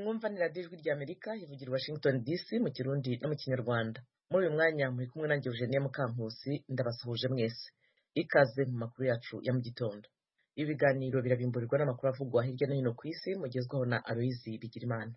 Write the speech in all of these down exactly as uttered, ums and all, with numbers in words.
mwumva ni radiyo ijwi ry'Amerika ivugira i Washington D C mu Kirundi no mu Kinyarwanda. Muri uyu mwanya muri kumwe nanjye Eugenie Mukankusi, ndabasuhuje mwese. Ikaze mu makuru yacu ya mu gitondo. Ibi biganiro birabimburirwa n'amakuru avugwa hirya no hino ku isi, mugezwaho na Aloyizi Bigirimana.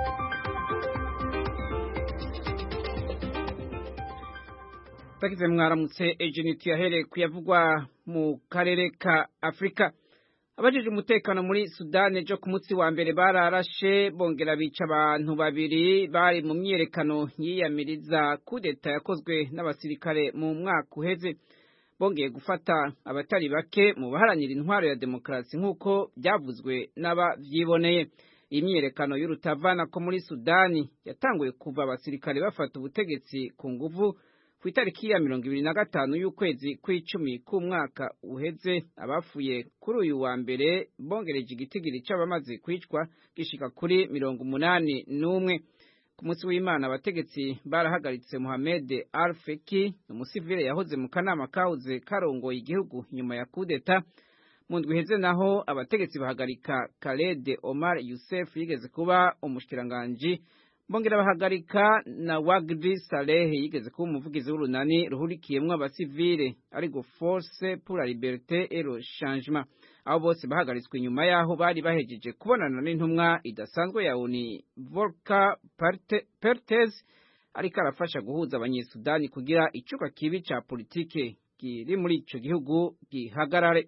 Bagize mwaramutse Eugenie, tuyahere kuyavugwa mu karere ka Afrika. Abajije umutekano muri Sudani ejo ku munsi wa mbere bararashe bongera bica abantu babiri bari mu myerekano yiyamiriza kudeta yakozwe n'abasirikare mu mwaka uheze. Bongeye gufata abatari bake mu baharanira intwaro ya demokarasi nk'uko byavuzwe n'abavyiboneye. Iyi myerekano y'urutavana ko muri Sudani yatanguye kuva abasirikare bafata ubutegetsi ku nguvu ku itariki ya mirongo ibiri na gatanu y'ukwezi kw'icumi k'umwaka uheze. Abafuye kuri uyu wa mbere bongereje igitigiri c'abamaze kwicwa gishika kuri mirongo umunani n'umwe. Ku munsi w'Imana abategetsi barahagaritse Mohamed Al-Feki, umusivile yahoze mu kanama kahoze karongoye igihugu nyuma ya kudeta. Mu ndwi iheze naho abategetsi bahagarika Khaled Omar Youssef yigeze kuba umushikiranganji, bongera bahagarika na Wagdi Saleh yigeze kuba umuvugizi w'urunani ruhurikiyemwo abasivile ariko Force pour la Liberté et le Changement. Abo bose bahagaritswe nyuma yaho bari bahejeje kubonana n'intumwa idasanzwe ya ONU Volker Perthes ariko arafasha guhuza abanyesudani kugira icuka kibi ca politike kiri muri ico gihugu gihagarare.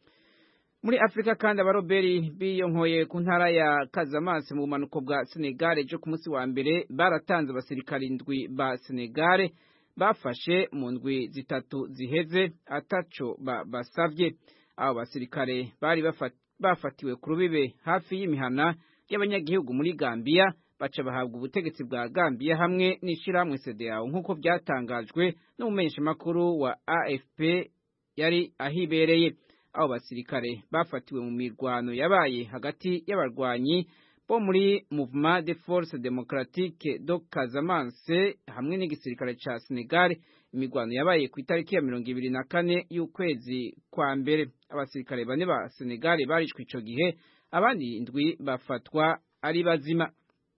Muri Afrika kandi abaroberi biyonkoye ku ntara ya Casamance mu bumanuko bwa Senegal ejo ku munsi wa mbere baratanze abasirikari indwi ba Senegal bafashe mu ndwi zitatu ziheze ataco basavye. Abo basirikare bari bafatiwe ku rubibe hafi y'imihana y'abanyagihugu muri Gambia, baca bahabwa ubutegetsi bwa Gambia hamwe n'ishirahamwe C D A O nk'uko byatangajwe n'umumenyeshamakuru wa A F P yari ahibereye. Abo basirikare bafatiwe mu mirwano yabaye hagati y'abarwanyi bo muri Mouvement de Force Démocratique de Casamance hamwe n'igisirikare ca Senegal. Imigwano yabaye ku itariki ya mirongo ibiri na kane y'ukwezi kwa mbere. Abasirikare bane ba Senegal barishwe ico gihe, abandi indwi bafatwa ari bazima.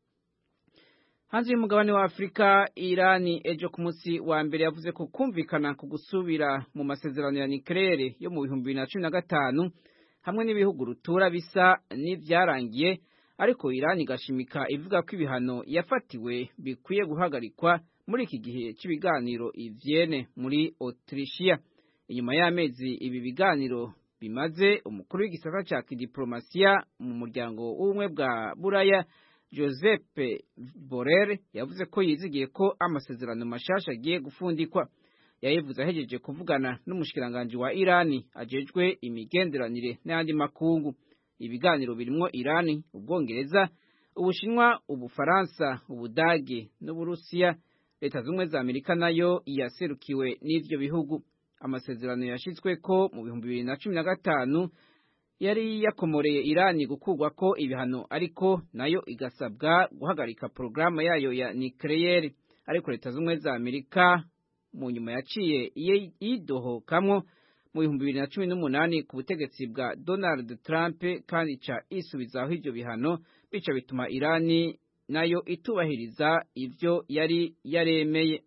Hanze y'umugabane wa Afrika, Irani ejo ku munsi wa mbere yavuze ko kumvikana ku gusubira mu masezerano ya nucleaire yo mu bihumbi bibiri na cumi na gatanu hamwe n'ibihugu rutura bisa n'ivyarangiye, ariko Irani igashimika ivuga ko ibihano yafatiwe bikwiye guhagarikwa muri iki gihe cy'ibiganiro i Vienne muri Autrichia. Inyuma y'amezi ibi biganiro bimaze, umukuru w'igisata ca kidiplomasiya mu muryango w'ubumwe bwa Buraya Joseph Borrell yavuze ko yizigiye ko amasezerano mashasha agiye gufundikwa. Yayivuze ahejeje kuvugana n'umushikiranganje wa Irani ajejwe imigenderanire n'andi makungu. Ibiganiro birimwo Irani, Ubwongereza, Ubushinwa, Ubufaransa, Ubudage n'Uburusiya. Leta z'Ubumwe za Amerika nayo yaserukiwe n'ivyo bihugu. Amasezerano yashitswe ko mu bihumbi bibiri na cumi na gatanu yari yakomoreye Irani gukurwa ko ibihano, ariko nayo igasabwa guhagarika porogaramu yayo ya nucleaire. Ariko Leta z'Ubumwe za Amerika mu nyuma yaciye yidohokamwo mu bihumbi bibiri na cumi n'umunani ku butegetsi bwa Donald Trump, kandi ca isubizaho ivyo bihano, bica bituma Irani nayo itubahiriza ivyo yari yaremeye.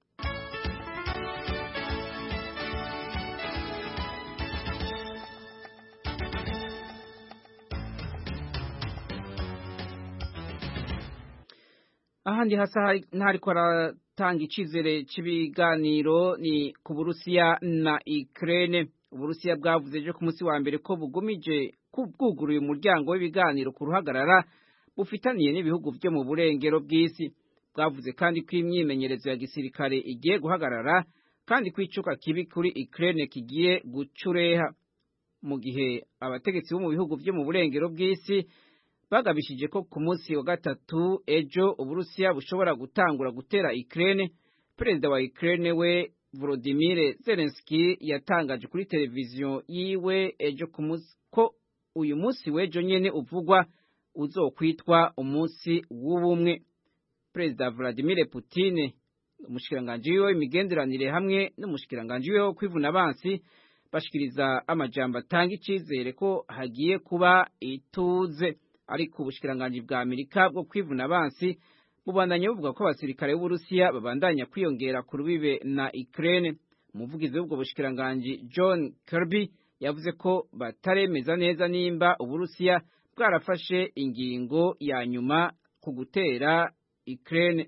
Ahandi hasa ntariko aratanga icizere c'ibiganiro ni ku Burusiya na Ukraine. Uburusiya bwavuze ejo ku munsi wa mbere ko bugumije kubwuguruye umuryango w'ibiganiro ku ruhagarara bufitaniye n'ibihugu vyo mu burengero bw'isi. Bwavuze kandi ko imyimenyerezo ya gisirikare igiye guhagarara kandi ko icuka kibi kuri Ukraine kigiye gucureha, mu gihe abategetsi bo mu bihugu vyo mu burengero bw'isi bagabishije ko ku munsi wa gatatu ejo Uburusiya bushobora gutangura gutera Ukraine. Perezida wa Ukraine we Volodymyr Zelensky yatangaje kuri televiziyo yiwe ejo ku munsi ko uyu munsi w'ejo nyene uvugwa uzokwitwa umunsi w'ubumwe. Perezida Vladimir Putin, umushikiranganje wiwe imigenderanire hamwe n'umushikiranganje wiwe wo kwivuna abansi bashikiriza amajambo atanga icizere ko hagiye kuba ituze. ariko ubushikiranganji bwa Amerika bwo kwivuna abansi bubandanya buvuga ko abasirikare b'Uburusiya babandanya kwiyongera ku rubibe na Ukraine. Umuvugizi w'ubwo bushikiranganji John Kirby yavuze ko bataremeza neza nimba Uburusiya bwarafashe ingingo ya nyuma ku gutera Ukraine.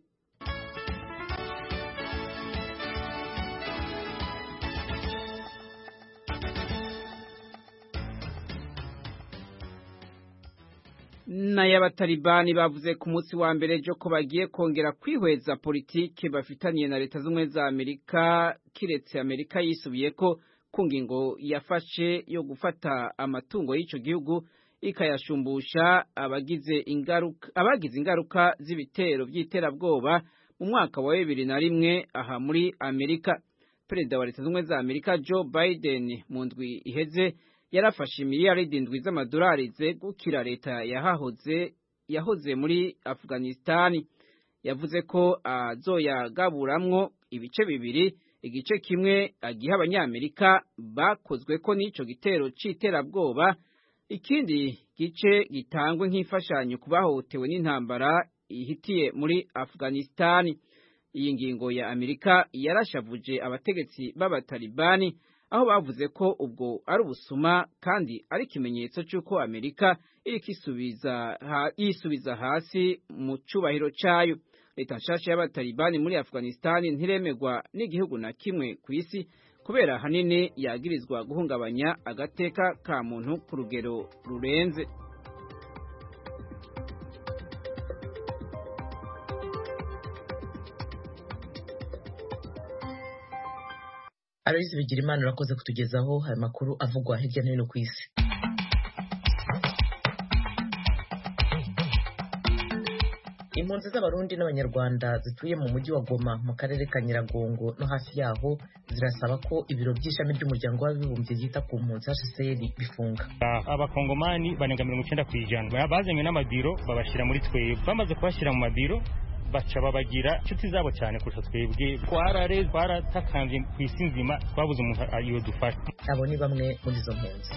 N'ayabatalibani bavuze ku munsi wa mbere jo ko bagiye kongera kwihweza politike bafitaniye na leta z'umwe za Amerika kiretse Amerika yisubiye ko ku ngingo yafashe yo gufata amatungo y'ico gihugu ikayashumbusha abagize ingaruka abagize ingaruka z'ibitero by'iterabwoba mu mwaka wa bibiri na rimwe aha muri Amerika. Perezida wa leta z'umwe za Amerika Joe Biden mu ndwi iheze yarafashe miliyaridi indwi z'amadolari zegukira leta yahahoze yahoze muri Afghanistan. Yavuze ko azoyagaburamwo ibice bibiri, igice kimwe agiha abanyamerika bakozwe ko n'ico gitero c'iterabwoba, ikindi gice gitangwe nk'imfashanyo kubahotewe n'intambara ihitiye muri Afghanistan. Iyi ngingo ya Amerika yarashavuje abategetsi b'abatalibani aho bavuze ko ubwo ari ubusuma kandi ari ikimenyetso cy'uko Amerika iriko isubiza ha, yisubiza hasi mu cubahiro cayo. Leta nshasha y'abatalibani muri Afghanistan ntiremegwa n'igihugu na kimwe ku isi kubera hanini yagirizwa guhungabanya agateka ka muntu ku rugero rurenze. Aloyizi Bigirimana urakoze kutugezaho aya makuru avugwa hirya no hino ku isi. Impunzi z'abarundi n'abanyarwanda zituye mu mujyi wa Goma mu karere ka Nyiragongo no hafi yaho zirasaba ko ibiro by'ishami ry'umuryango w'abibumbye ryita ku mpunzi H C R bifunga. Abakongomani banenga mirongo icyenda ku ijana bazanywe n'amabiro babashira muri twebwe, bamaze kubashira mu mabiro baca babagira inshuti zabo cyane kurusha twebwe. Twarare twaratakambye ku isi nzima twabuze umuntu ayo dufasha. Abo ni bamwe muri izo mpunzi.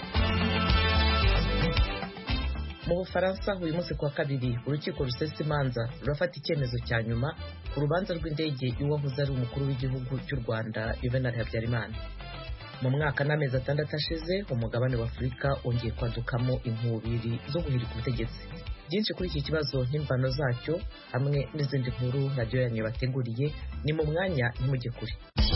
Mu Bufaransa uyu munsi kwa kabiri urukiko rusesa imanza rurafata icyemezo cya nyuma ku rubanza rw'indege y'uwahoze ari umukuru w'igihugu cy'u Rwanda Juvenal Habyarimana. Mu mwaka n'amezi atandatu ashize umugabane wa Afurika wongeye kwadukamo inkubiri zo guhirika ubutegetsi. Byinshi kuri iki kibazo n'imvano zacyo hamwe n'izindi nkuru radio yanyu bateguriye ni mu mwanya ntimujye kure.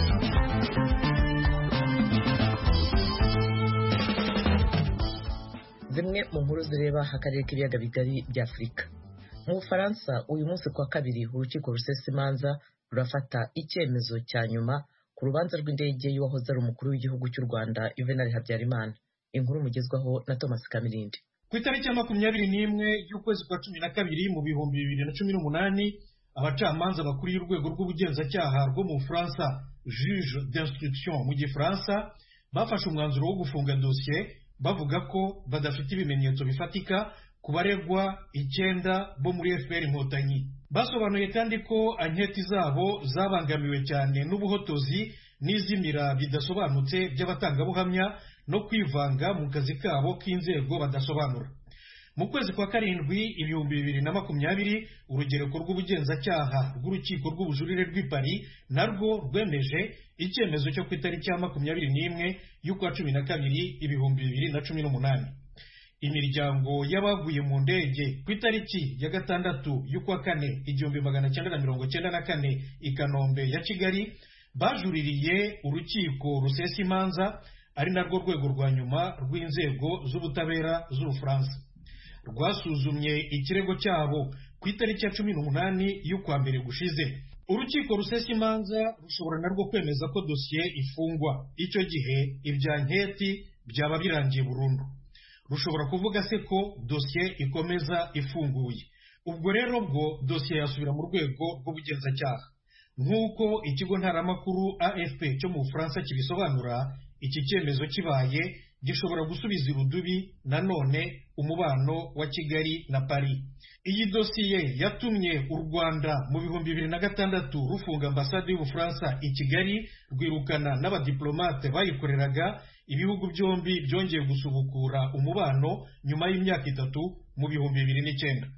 Zimwe mu nkuru zireba akarere k'ibiyaga bigari bya Afurika. Mu Bufaransa uyu munsi kwa kabiri urukiko rusesa imanza rurafata icyemezo cya nyuma ku rubanza rw'indege y'uwahoze ari umukuru w'igihugu cy'u Rwanda Juvenal Habyarimana. Inkuru mugezwaho na Thomas Kamirindi. Ku itariki ya makumyabiri n'imwe y'ukwezi kwa cumi na kabiri mu bihumbi bibiri na cumi n'umunani abacamanza bakuriye urwego rw'ubugenzacyaha rwo mu Bufaransa juge d'instruction mu Gifaransa bafashe umwanzuro wo gufunga dosiye bavuga ko badafite ibimenyetso bifatika ku baregwa icyenda bo muri F P R Inkotanyi. Basobanuye kandi ko anketi zabo zabangamiwe cyane n'ubuhotozi n'izimira bidasobanutse by'abatangabuhamya no kwivanga mu kazi kabo k'inzego badasobanura. Mu kwezi kwa karindwi ibihumbi bibiri na makumyabiri urugereko rw'ubugenzacyaha rw'urukiko rw'ubujurire rw'i Paris narwo rwemeje icyemezo cyo ku itariki ya makumyabiri n'imwe y'ukwa cumi na kabiri ibihumbi bibiri na cumi n'umunani. Imiryango y'abaguye mu ndege ku itariki ya gatandatu y'ukwa kane igihumbi magana cyenda na mirongo cyenda na kane i Kanombe ya Kigali bajuririye urukiko rusesa imanza ari narwo rwego rwa nyuma rw'inzego z'ubutabera z'Ubufaransa. Rwasuzumye ikirego cyabo ku itariki ya cumi n'umunani y'ukwa mbere gushize. Urukiko rusesa imanza rushobora narwo kwemeza ko dosiye ifungwa. Icyo gihe ibya nketi byaba birangiye burundu. Rushobora kuvuga se ko dosiye ikomeza ifunguye. Ubwo rero bwo dosiye yasubira mu rwego rw'ubugenzacyaha. Nk'uko ikigo ntaramakuru A F P cyo mu Bufaransa kibisobanura, iki cyemezo kibaye gishobora gusubiza irudubi nanone umubano wa Kigali na Paris. Iyi dosiye yatumye u Rwanda mu bihumbi bibiri na gatandatu rufunga ambasade y'Ubufaransa i Kigali, rwirukana n'abadiplomate bayikoreraga. Ibihugu byombi byongeye gusubukura umubano nyuma y'imyaka itatu mu bihumbi bibiri n'icyenda.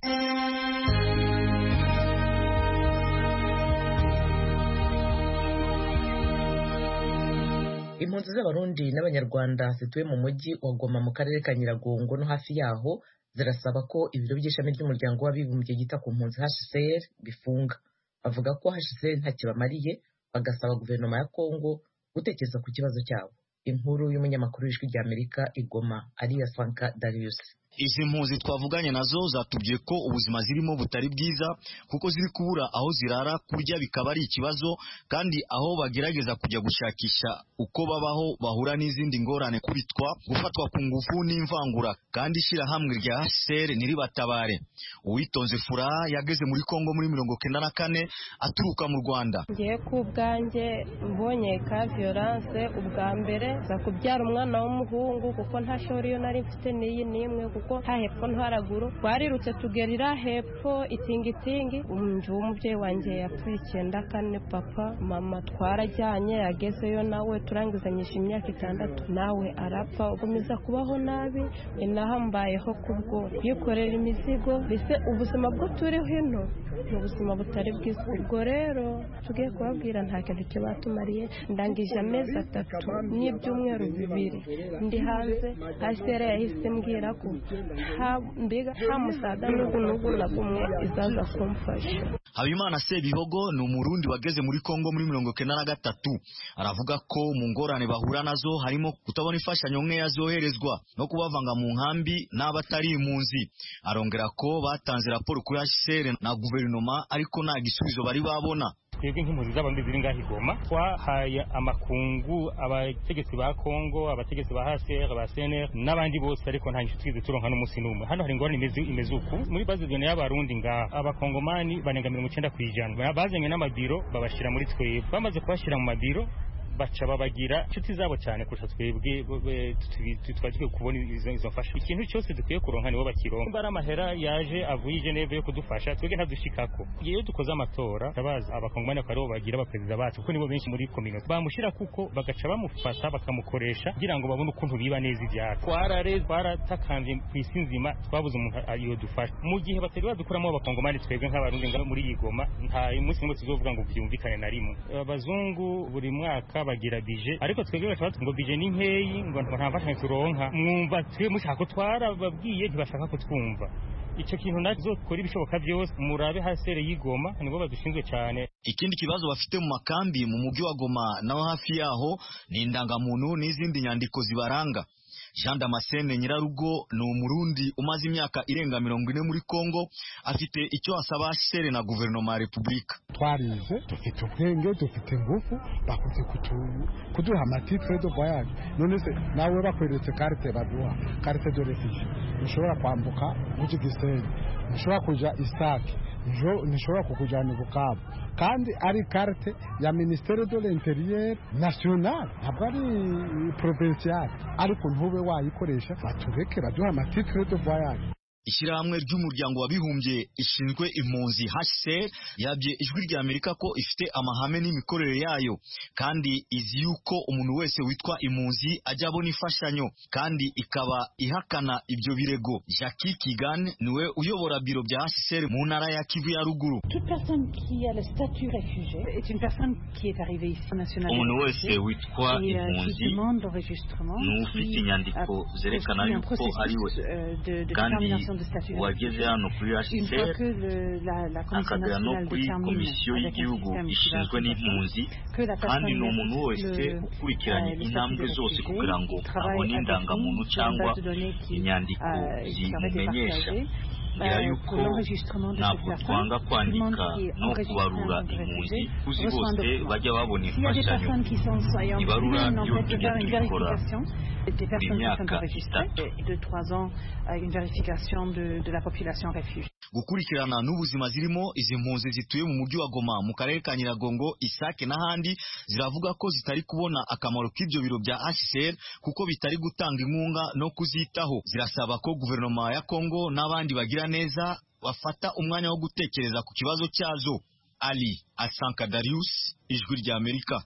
Impunzi z'Abarundi n'Abanyarwanda zituye mu mujyi wa Goma mu karere ka Nyiragongo no hafi yaho zirasaba ko ibiro by'ishami ry'umuryango w'abibumbye gita ku mpunzi H C R bifunga. Bavuga ko H C R ntakibamariye, bagasaba guverinoma ya Kongo gutekereza ku kibazo cyabo. Inkuru y'umunyamakuru w'ijwi rya Amerika i Goma, Aliya Sanka Darius. Izi mpunzi twavuganye nazo zatubwiye ko ubuzima zirimo butari bwiza kuko ziri kubura aho zirara, kurya bikaba ari ikibazo, kandi aho bagerageza kujya gushakisha uko babaho bahura n'izindi ngorane, kubitwa, gufatwa ku ngufu n'imvangura, kandi ishyirahamwe rya H C R niribatabare. Uwitonze Furaha yageze muri Kongo muri mirongo kenda na kane aturuka mu Rwanda. Ngiye ku bwanjye mbonye ka violence ubwa mbere za kubyara umwana w'umuhungu kuko nta shori yo nari mfite n'iyi nimwe kuko ha hepfo ntaraguru twarirutse tugerira hepfo itingitingi. Umuje w'umubyeyi wanjye yapfuye icyenda kane, papa mama twarajyanye yagezeyo nawe turangizanyisha imyaka itandatu nawe arapfa, ugumiza kubaho nabi inahambayeho kubwo yikorera imizigo. Bise ubuzima bwo turi hino ni ubuzima butari bwiza. Ubwo rero tugiye kubabwira nta kintu cyo batumariye. Ndangije amezi atatu n'ibyumweru bibiri ndi hanze. H C R yahise mbwira ko mbega nta musada n'ubu n'ubu na bumwe izaza kumfasha. Habimana Sebihogo ni umurundi wageze muri Kongo muri mirongo kenda na gatatu. Aravuga ko mu ngorane bahura nazo harimo kutabona imfashanyo nkeya zoherezwa no kubavanga mu nkambi n'abatari impunzi. Arongera ko batanze raporo kuri H C R na guverinoma ariko nta gisubizo bari babona. Twebwe nk'impunzi z'Abarundi ziri ngaho i Goma twahaye amakungu abategetsi ba Kongo, abategetsi ba H C R, ba C N R n'abandi bose, ariko nta nshuti turonka n'umunsi n'umwe. Hano hari ingorane imeze imeze uku muri base de y'Abarundi ngaha. Abakongomani banenga mirongo icyenda ku ijana bazanye n'amabiro babashira muri twebwe. Bamaze kubashira mu mabiro baca babagira inshuti zabo cyane kurusha twebwe twagiye kubona izo izo mfasha. Ikintu cyose dukwiye kuronka nibo bakironka. Mbara amahera yaje avuye i Geneve yo kudufasha, twebwe ntadushikako. Iyo dukoze amatora tabaza abakongomani bakaro bagira abaperezida bacu kuko nibo benshi muri community bamushira kuko bagaca bamufata bakamukoresha kugira ngo babone ukuntu biba neza ibyaka. Twarare twaratakanje kwisinzima twabuze umuntu ayo dufasha. Mu gihe batari badukuramo abakongomani twebwe nk'Abarundi ngabo muri Igoma nta umunsi nimwe tuzovuga ngo byumvikane na rimwe. Abazungu buri mwaka bagira bije, ariko twebwe batatu ngo bije ni nkeyi ngo nta mfashanyo turonka. Mwumva twe mushaka twara babwiye ntibashaka kutwumva. Icyo kintu nazo kora ibishoboka byose murabe H C R y'Igoma nibo badushinzwe cyane. Ikindi kibazo bafite mu makambi mu mujyi wa Goma naho hafi yaho ni indangamuntu n'izindi nyandiko zibaranga. Jean Damascene Nyirarugo ni umurundi umaze imyaka irenga mirongo ine muri Kongo, afite icyo asaba H C R na guverinoma ya Repubulika. Twarize, dufite ubwenge, dufite ingufu, bakuze kuduha amatitre de voyage. None se nawe bakweretse carte baduha, carte de refuge. Ushobora kwambuka uji Gisenyi, ushobora kuja Isake, nishobora kukujana Bukavu, kandi ari carte ya Ministère de l'Intérieur national, ntabwo ari provincial, ariko ntube wayikoresha batureke baduha amatitre de voyage. Ishyirahamwe ry'umuryango wabihumbye ishinzwe impunzi H C R yabye ijwi rya Amerika ko ifite amahame n'imikorere yayo, kandi izi yuko umuntu wese witwa impunzi ajya abona imfashanyo, kandi ikaba ihakana ibyo birego. Jackie Kigan niwe uyobora biro bya H C R mu ntara ya Kivu ya ruguru. Umuntu wese witwa impunzi n'ufite inyandiko zerekana yuko ari we, kandi wageze hano kuri H C R akagera no kuri komisiyo y'igihugu ishinzwe n'impunzi, kandi ni umuntu wese ukurikiranye intambwe zose kugira ngo abone indangamuntu cyangwa inyandiko zimumenyesha. Ngira yuko ntabwo twanga kwandika no kubarura impunzi, kuzi bose bajya babona imfashanyo. Ibarura ryo tujya tubikora imyaka itatu. gukurikirana n'ubuzima zirimo izi mpunzi zituye mu mujyi wa Goma mu karere ka Nyiragongo, Isake n'ahandi, ziravuga ko zitari kubona akamaro k'ibyo biro bya H C R kuko bitari gutanga inkunga no kuzitaho. Zirasaba ko guverinoma ya Kongo n'abandi bagira neza bafata umwanya wo gutekereza ku kibazo cyazo. Ali Asanka Darius, Ijwi rya Amerika.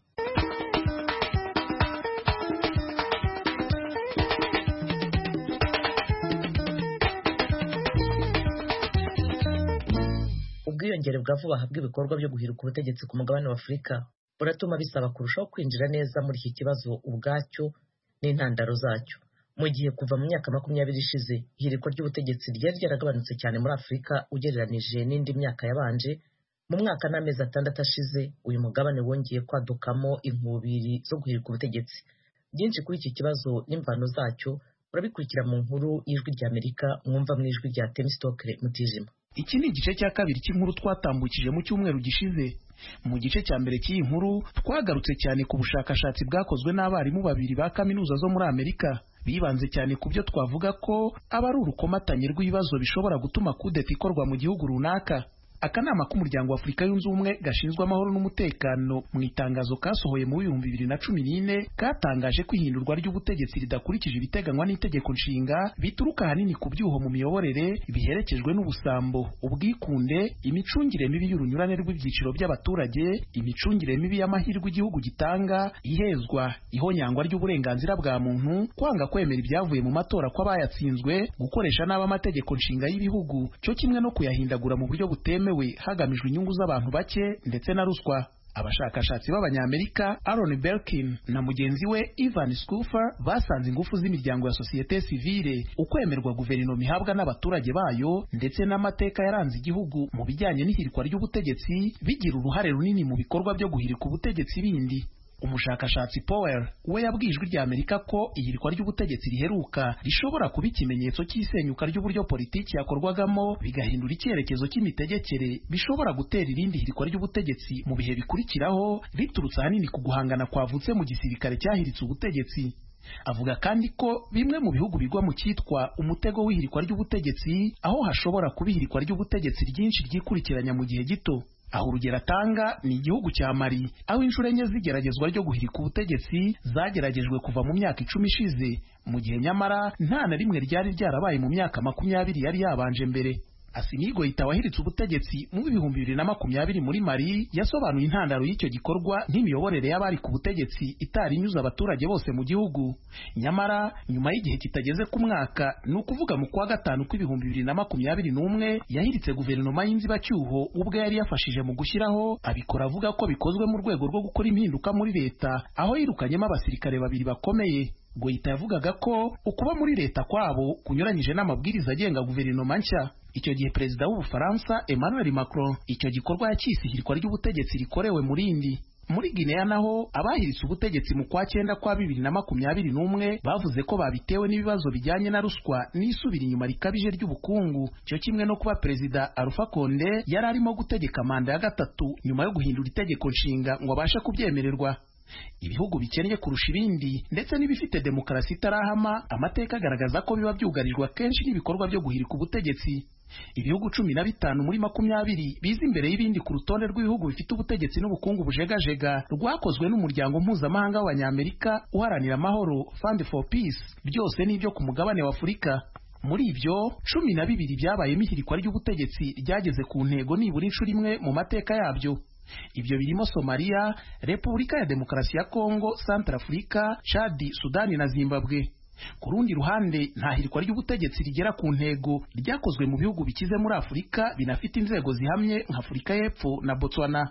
ubwiyongere bwa vuba aha bw'ibikorwa byo guhiruka ubutegetsi ku mugabane wa Afurika buratuma bisaba kurushaho kwinjira neza muri iki kibazo ubwacyo n'intandaro zacyo. Mu gihe kuva mu myaka makumyabiri ishize ihirikwa ry'ubutegetsi ryari ryaragabanutse cyane muri Afurika ugereranije n'indi myaka yabanje, mu mwaka n'amezi atandatu ashize uyu mugabane wongeye kwadukamo inkubiri zo guhirika ubutegetsi. Byinshi kuri iki kibazo n'imvano zacyo urabikurikira mu nkuru y'Ijwi rya Amerika mwumva mu ijwi rya Temistokle Mutijima. Iki ni igice cya kabiri cy'inkuru twatambukije mu cyumweru gishize. Mu gice cya mbere cy'iyi nkuru twagarutse cyane ku bushakashatsi bwakozwe n'abarimu babiri ba kaminuza zo muri Amerika, bibanze cyane ku byo twavuga ko aba ari urukomatanye rw'ibibazo bishobora gutuma kudeta ikorwa mu gihugu runaka. Akanama k'umuryango wa Afurika yunze ubumwe gashinzwe amahoro n'umutekano mu itangazo kasohoye mu bihumbi bibiri na cumi n'ine katangaje ko ihindurwa ry'ubutegetsi ridakurikije ibiteganywa n'itegeko nshinga bituruka ahanini ku byuho mu miyoborere biherekejwe n'ubusambo, ubwikunde, imicungire mibi y'urunyurane rw'ibyiciro by'abaturage, imicungire mibi y'amahirwe igihugu gitanga, ihezwa, ihonyangwa ry'uburenganzira bwa muntu, kwanga kwemera ibyavuye mu matora kw'abayatsinzwe, gukoresha nabi amategeko nshinga y'ibihugu, cyo kimwe no kuyahindagura mu buryo butemewe hagamijwe inyungu z'abantu bake ndetse na ruswa. Abashakashatsi b'Abanyamerika Aaron Belkin na mugenzi we Ivan Schoofer basanze ingufu z'imiryango ya sosiyete sivile, ukwemerwa guverinoma ihabwa n'abaturage bayo ndetse n'amateka yaranze igihugu mu bijyanye n'ihirikwa ry'ubutegetsi bigira uruhare runini mu bikorwa byo guhirika ubutegetsi bindi. Umushakashatsi Powell we yabwijwe rya Amerika ko ihirikwa ry'ubutegetsi riheruka rishobora kuba ikimenyetso cy'isenyuka ry'uburyo politiki yakorwagamo bigahindura icyerekezo cy'imitegekere, bishobora gutera irindi hirikwa ry'ubutegetsi mu bihe bikurikiraho riturutse ahanini ku guhangana kwavutse mu gisirikare cyahiritse ubutegetsi. Avuga kandi ko bimwe mu bihugu bigwa mu cyitwa umutego w'ihirikwa ry'ubutegetsi, aho hashobora kuba ihirikwa ry'ubutegetsi ryinshi ryikurikiranya mu gihe gito. Aho urugero atanga ni igihugu cya Mali, aho inshuro enye z'igeragezwa ryo guhirika ubutegetsi zageragejwe kuva mu myaka icumi ishize, mu gihe nyamara nta na rimwe ryari ryarabaye mu myaka makumyabiri yari yabanje mbere. Assimi Goïta wahiritse ubutegetsi mu bihumbi bibiri na makumyabiri muri Mali yasobanuye intandaro y'icyo gikorwa nk'imiyoborere y'abari ku butegetsi itari inyuze abaturage bose mu gihugu. Nyamara nyuma y'igihe kitageze ku mwaka, ni ukuvuga mu kwa gatanu kw'ibihumbi bibiri na makumyabiri n'umwe, yahiritse guverinoma y'inzibacyuho ubwo yari yafashije mu gushyiraho, abikora avuga ko bikozwe mu rwego rwo gukora impinduka muri leta, aho yirukanyemo abasirikare babiri bakomeye. Goïta yavugaga ko ukuba muri leta kwabo kunyuranyije n'amabwiriza agenga guverinoma nshya. Icyo gihe perezida w'Ubufaransa Emmanuel Macron icyo gikorwa yacyise ihirikwa ry'ubutegetsi rikorewe muri indi. Muri Guinea naho abahiritse ubutegetsi mu kwa cyenda kwa bibiri na makumyabiri n'umwe bavuze ko babitewe n'ibibazo bijyanye na ruswa n'isubira inyuma rikabije ry'ubukungu, cyo kimwe no kuba perezida Alpha Conde yari arimo gutegeka manda ya gatatu nyuma yo guhindura itegeko nshinga ngo abashe kubyemererwa. Ibihugu bikennye kurusha ibindi ndetse n'ibifite demokarasi itarahama, amateka agaragaza ko biba byugarijwe kenshi n'ibikorwa byo guhirika ubutegetsi. Ibihugu cumi na bitanu muri makumyabiri biza imbere y'ibindi ku rutonde rw'ibihugu bifite ubutegetsi n'ubukungu bujegajega rwakozwe n'umuryango mpuzamahanga w'Abanyamerika uharanira amahoro Fund for Peace, byose n'ibyo ku mugabane wa Afurika. Muri ibyo cumi na bibiri byabayemo ihirikwa ry'ubutegetsi ryageze ku ntego nibura inshuro imwe mu mateka yabyo. Ibyo birimo Somalia, Repubulika ya Demokarasi ya Kongo, Centrafrica, Chad, Sudani na Zimbabwe. Ku rundi ruhande, nta hirikwa ry'ubutegetsi rigera ku ntego ryakozwe mu bihugu bikize muri Afurika binafite inzego zihamye nka Afurika y'Epfo na Botswana.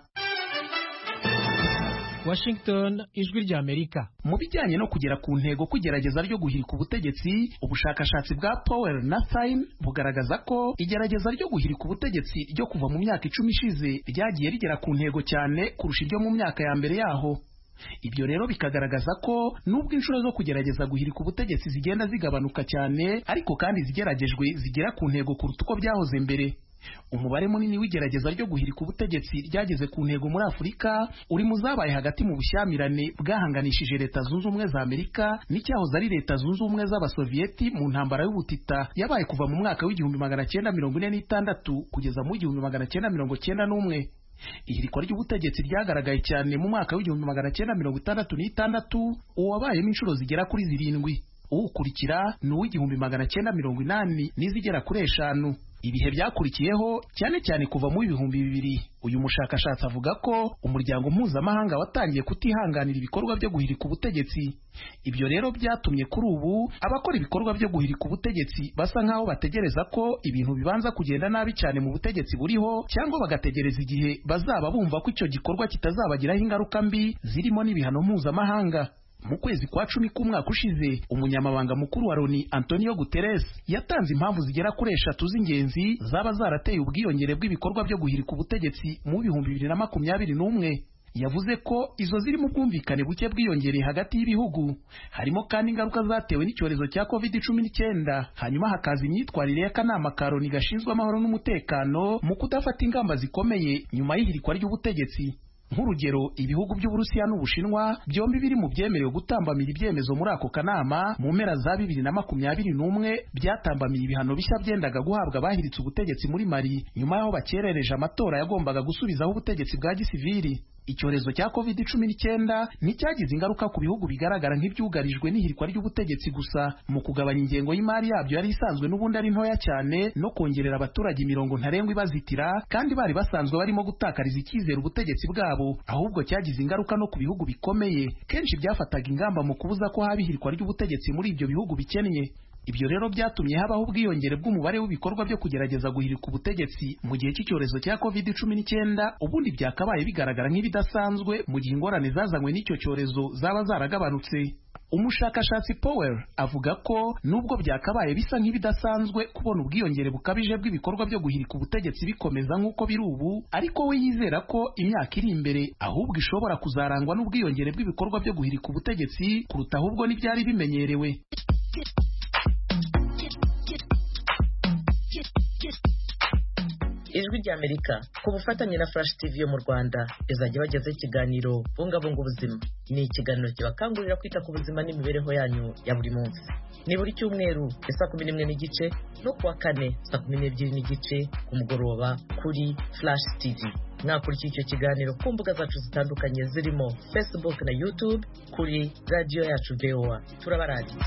Washington, Ijwi rya Amerika. Mu bijyanye no kugera ku ntego kugerageza ryo guhirika ubutegetsi, ubushakashatsi bwa Powell na Thyne bugaragaza ko igerageza ryo guhirika ubutegetsi ryo kuva mu myaka icumi ishize ryagiye rigera ku ntego cyane kurusha iryo mu myaka ya mbere yaho. Ibyo rero bikagaragaza ko nubwo inshuro zo kugerageza guhirika ubutegetsi zigenda zigabanuka cyane, ariko kandi zigeragejwe zigera ku ntego kuruta uko byahoze mbere. umubare munini w'igerageza ryo guhirika ubutegetsi ryageze ku ntego muri Afurika uri mu zabaye hagati mu bushyamirane bwahanganishije Leta Zunze Ubumwe za Amerika n'icyahoze ari Leta Zunze Ubumwe z'Abasoviyeti mu ntambara y'ubutita yabaye kuva mu mwaka w'igihumbi magana cyenda mirongo ine n'itandatu kugeza mu igihumbi magana cyenda mirongo cyenda n'umwe. Ihirikwa ry'ubutegetsi ryagaragaye cyane mu mwaka w'igihumbi magana cyenda mirongo itandatu n'itandatu uwabayemo inshuro zigera kuri zirindwi. Uwukurikira ni uw'igihumbi magana cyenda mirongo inani n'izigera kuri eshanu. Ibihe byakurikiyeho cyane cyane kuva mu ibihumbi bibiri. Uyu mushakashatsi avuga ko umuryango mpuzamahanga watangiye kutihanganira ibikorwa byo guhirika ubutegetsi. Ibyo rero byatumye kuri ubu abakora ibikorwa byo guhirika ubutegetsi basa nkaho bategereza ko ibintu bibanza kugenda nabi cyane mu butegetsi buriho, cyangwa bagategereza igihe bazaba bumva ko icyo gikorwa kitazabagiraho ingaruka mbi zirimo n'ibihano mpuzamahanga. Mu kwezi kwa cumi k'umwaka ushize, umunyamabanga mukuru wa Loni Antonio Guterres yatanze impamvu zigera kuri eshatu z'ingenzi zaba zarateye ubwiyongere bw'ibikorwa byo guhirika ubutegetsi mu bihumbi bibiri na makumyabiri n'umwe. Yavuze ko izo zirimo ubwumvikane buke bwiyongereye hagati y'ibihugu, harimo kandi ingaruka zatewe n'icyorezo cya covid cumi n'icyenda, hanyuma hakaza imyitwarire y'akanama ka Loni gashinzwe amahoro n'umutekano mu kudafata ingamba zikomeye nyuma y'ihirikwa ry'ubutegetsi. Nk'urugero, ibihugu by'Uburusiya n'Ubushinwa byombi biri mu byemerewe gutambamira ibyemezo muri ako kanama mu mpera za bibiri na makumyabiri n'umwe byatambamiye ibihano bishya byendaga guhabwa abahiritse ubutegetsi muri Mali nyuma y'aho bakerereje amatora yagombaga gusubizaho ubutegetsi bwa gisivili. Icyorezo cya covid cumi n'icyenda nticyagize ingaruka ku bihugu bigaragara nk'ibyugarijwe n'ihirikwa ry'ubutegetsi gusa mu kugabanya ingengo y'imari yabyo yari isanzwe n'ubundi ari ntoya cyane no kongerera abaturage imirongo ntarengwa ibazitira, kandi bari basanzwe barimo gutakariza icyizere ubutegetsi bwabo. Ahubwo cyagize ingaruka no ku bihugu bikomeye kenshi byafataga ingamba mu kubuza ko haba ihirikwa ry'ubutegetsi muri ibyo bihugu bikennye. Ibyo rero byatumye habaho ubwiyongere bw'umubare w'ibikorwa byo kugerageza guhirika ubutegetsi mu gihe cy'icyorezo cya covid cumi n'icyenda, ubundi byakabaye bigaragara nk'ibidasanzwe mu gihe ingorane zazanywe n'icyo cyorezo zaba zaragabanutse. Umushakashatsi Powell avuga ko nubwo byakabaye bisa nk'ibidasanzwe kubona ubwiyongere bukabije bw'ibikorwa byo guhirika ubutegetsi bikomeza nk'uko biri ubu, ariko we yizera ko imyaka iri imbere ahubwo ishobora kuzarangwa n'ubwiyongere bw'ibikorwa byo guhirika ubutegetsi kuruta ahubwo n'ibyari bimenyerewe. Ijwi ry'Amerika ku bufatanye na Flash T V yo mu Rwanda izajya bagezaho ikiganiro bungabunga ubuzima. Ni ikiganiro kibakangurira kwita ku buzima n'imibereho yanyu ya buri munsi. Ni buri cyumweru saa kumi n'imwe n'igice no kuwa kane saa kumi n'ebyiri n'igice ku mugoroba kuri Flash T V. Mwakurikira icyo kiganiro ku mbuga zacu zitandukanye zirimo Facebook na YouTube kuri radio yacu V O A. Turabarangitse.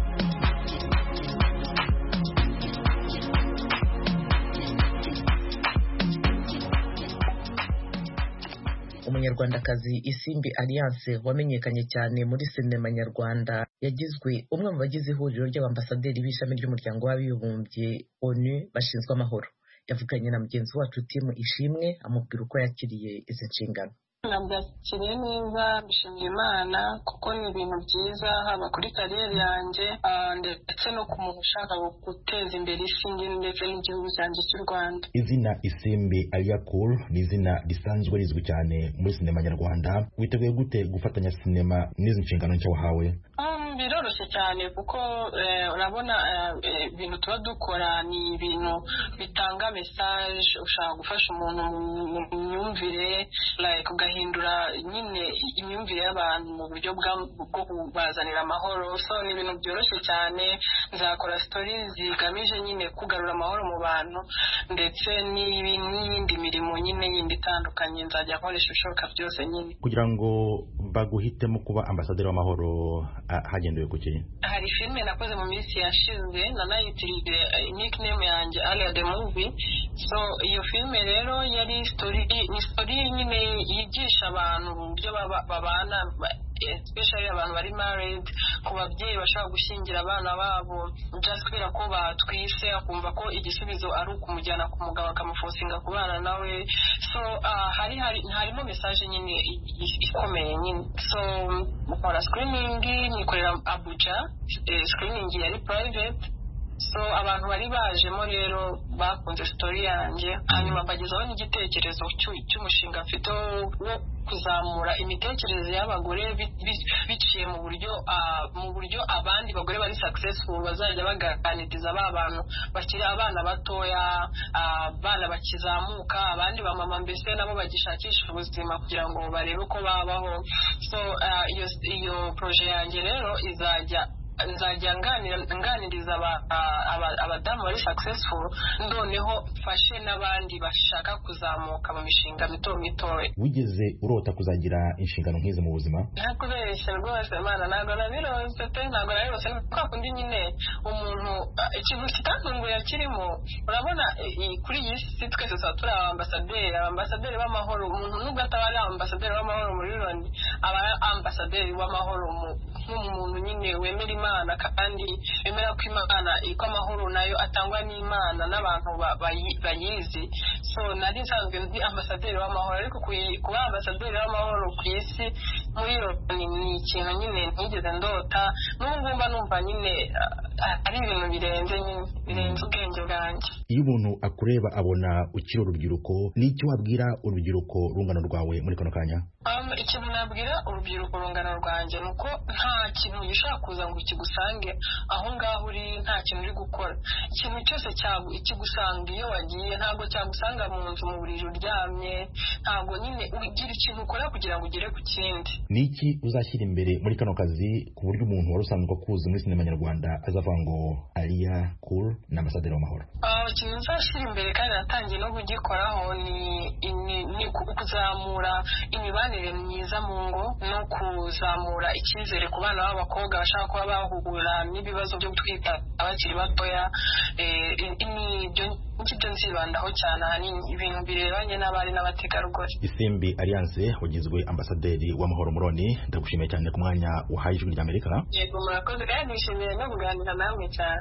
Umunyarwandakazi Isimbi Alliance wamenyekanye cyane muri sinema nyarwanda yagizwe umwe mu bagize ihuriro ry'abambasaderi b'ishami ry'umuryango w'abibumbye O N U bashinzwe amahoro. Yavuganye na mugenzi wacu Timu Ishimwe amubwira uko yakiriye izi nshingano. Nabyakiriye neza, bishimiye Imana kuko ni ibintu byiza haba kuri kariyeri yanjye ndetse no ku muntu ushaka guteza imbere isi ndetse n'igihugu cyanjye cy'u Rwanda. Izina Isimbi Alliance ni izina risanzwe rizwi cyane muri sinema nyarwanda. Witeguye gute gufatanya sinema n'izi nshingano nshya wahawe? Biroroshye cyane kuko urabona ibintu tuba dukora ni ibintu bitanga message, ushaka gufasha umuntu mu myumvire, like ugahindura nyine imyumvire y'abantu mu buryo bwo kubazanira amahoro. So ni ibintu byoroshye cyane. Nzakora stories zigamije nyine kugarura amahoro mu bantu ndetse n'iyindi mirimo nyine yindi itandukanye nzajya nkoresha ibishoboka byose nyine kugira ngo baguhitemo kuba ambasaderi w'amahoro. Hagendewe kuki? Hari filime nakoze mu minsi yashize nanayitiriye nickname yanjye Alia the Movie. So iyo filime rero yari story ni story nyine yigisha abantu uburyo babana, especially abantu bari married, ku babyeyi bashaka gushyingira abana babo just kubera ko batwise akumva ko igisubizo ari ukumujyana ku mugabo akamufosinga kubana nawe. So uh, hari hari harimo message nyine ikomeye nyine. So mukora screening nikorera Abuja, eh, screening yari private. so abantu bari bajemo rero bakunze story yanjye hanyuma bagezaho n'igitekerezo cy'umushinga mfite wo kuzamura imitekerereze y'abagore biciye mu buryo mu buryo abandi bagore bari successful bazajya baganiriza ba bantu bakiri abana batoya abana bakizamuka abandi bamama mbese nabo bagishakisha ubuzima kugira ngo barebe uko babaho so iyo iyo projet yanjye rero izajya nzajya nganiriza abadamu bari successful noneho mfashe n'abandi bashaka kuzamuka mu mishinga mito mitoya. Wigeze urota kuzagira inshingano nk'izi mu buzima? Nakubeshya rwose Mana, ntabwo nabirose pe, ntabwo nabirose kwa kundi nyine umuntu ikintu kitantunguye kirimo. Urabona kuri iyi si twese tuba turi abambasaderi abambasaderi b'amahoro. Umuntu nubwo ataba ari ambasaderi w'amahoro muri Loni aba ambasaderi w'amahoro nk'umuntu nyine wemera Imana kandi bemera ko Imana iko amahoro nayo atangwa n'Imana n'abantu bayizi. So nari nsanzwe ndi ambasaderi w'amahoro, ariko kuba ambasaderi w'amahoro ku isi muri Loni ni ikintu nyine ntigeze ndota. N'ubu mba numva nyine ari ibintu birenze nyine birenze ubwenge bwanjye. Iyo umuntu akureba abona ukiri urubyiruko, n'icyo wabwira urubyiruko rungano rwawe muri kano kanya? Um, ikintu nabwira urubyiruko rungano rwanjye nuko nta kintu gishaka kuza ngo kigusange aho ngaho uri, nta kintu uri gukora. Ikintu cyose cyagu ikigusanga iyo wagiye ntabwo cyagusanga mu nzu mu buriri uryamye, ntabwo nyine ugira ikintu ukora kugira ngo ugere ku kindi. Niki uzashyira imbere muri kano kazi ku buryo umuntu wari usanzwe kuzi muri sinema nyarwanda azavuga ngo Alia Cool na ambasaderi w'amahoro? Ah, ikintu nzashyira imbere kandi natangiye no kugikoraho ni ni kuzamura imibanire myiza mu ngo no kuzamura icyizere ku bana b'abakobwa bashaka kuba bahura n'ibibazo byo gutwita abakiri batoya. Ibyo ngibyo nzibandaho cyane ahanini ibintu birebanye n'abari n'abategarugori. Isimbi Alliance wagizwe ambasaderi w'amahoro Muroni, ndagushimiye cyane ku mwanya wahaye ijwi rya Amerika. Yego murakoze kandi nishimiye no kuganira namwe cyane.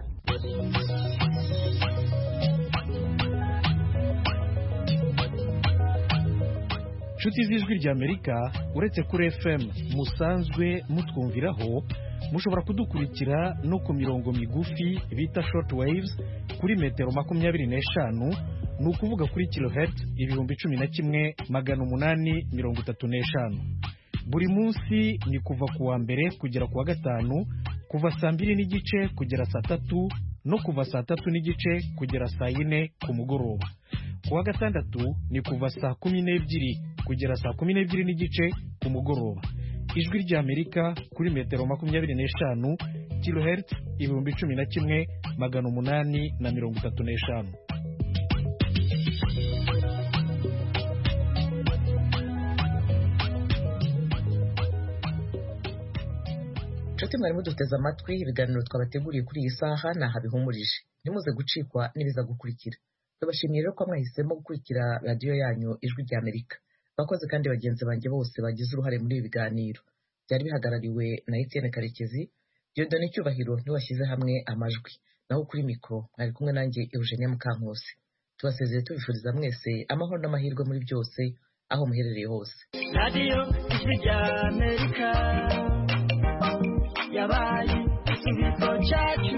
Nshuti z'ijwi rya Amerika, uretse kuri F M musanzwe mutwumviraho, mushobora kudukurikira no ku mirongo migufi bita short waves kuri metero makumyabiri n'eshanu, ni ukuvuga kuri kilohertz ibihumbi cumi na kimwe magana umunani mirongo itatu n'eshanu. Buri munsi ni kuva ku wa mbere kugera ku wa gatanu, kuva saa mbiri n'igice kugera saa tatu no kuva saa tatu n'igice kugera saa yine ku mugoroba. Ku wa gatandatu ni kuva saa kumi n'ebyiri kugera saa kumi n'ebyiri n'igice ku mugoroba. Ijwi rya Amerika kuri metero makumyabiri n'eshanu, kilohertz ibihumbi cumi na kimwe magana umunani na mirongo itatu n'eshanu. Nshuti mwari muduteze amatwi, ibiganiro twabateguriye kuri iyi saha naha bihumurije. Nimuze gucikwa n'ibiza gukurikira. Tubashimiye rero ko mwahisemo gukurikira radiyo yanyu Ijwi rya Amerika. Bakoze kandi bagenzi banjye bose bagize uruhare muri ibi biganiro. Byari bihagarariwe na Etienne Karekezi, Dieudonné Cyubahiro niwashyize hamwe amajwi. Naho kuri mikro mwari kumwe nanjye Eugenia Mukankusi. Tubasezeye tubifuriza mwese amahoro n'amahirwe muri byose aho muherereye hose. Radio Ijwi rya Amerika yabaye igisubizo cyacu.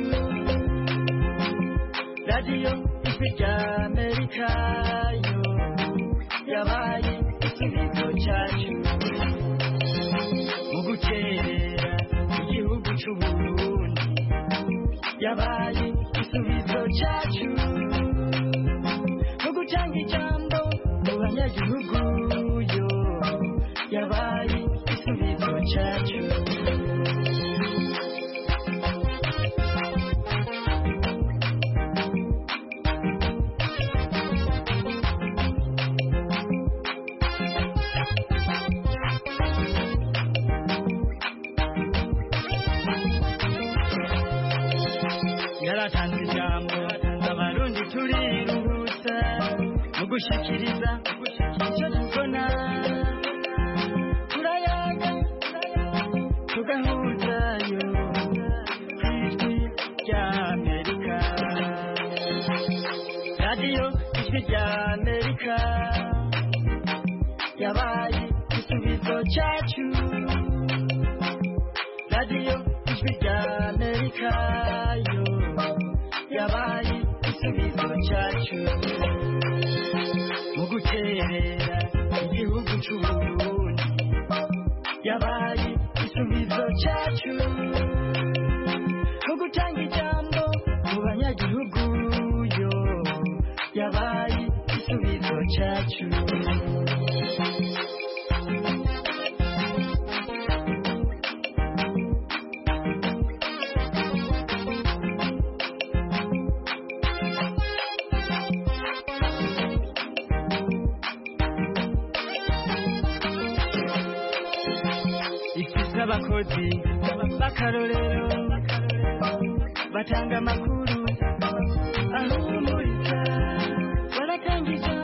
Radio Ijwi rya Amerika yo yabaye igisubizo cyacu. Mu gukerera igihugu cy'u Burundi yabaye igisubizo cyacu. Mu gutanga ijambo mu banyagihugu yo yabaye igisubizo cyacu. Yaratanze ijambo abarundi turiruhutsa mu gushikiriza icyo tubona. Turayaga tugahuzayo Ijwi rya Amerika. Radio Ijwi rya Amerika yabaye igisubizo cyacu. Radio Ijwi rya Amerika yo yabaye cyacu mu guterera igihugu cy'uburundi yabaye igisubizo cyacu mu gutanga ijambo mu banyagihugu yo yabaye igisubizo cyacu. Abakozi bakarorero batanga amakuru ahumuriza baratanga ijambo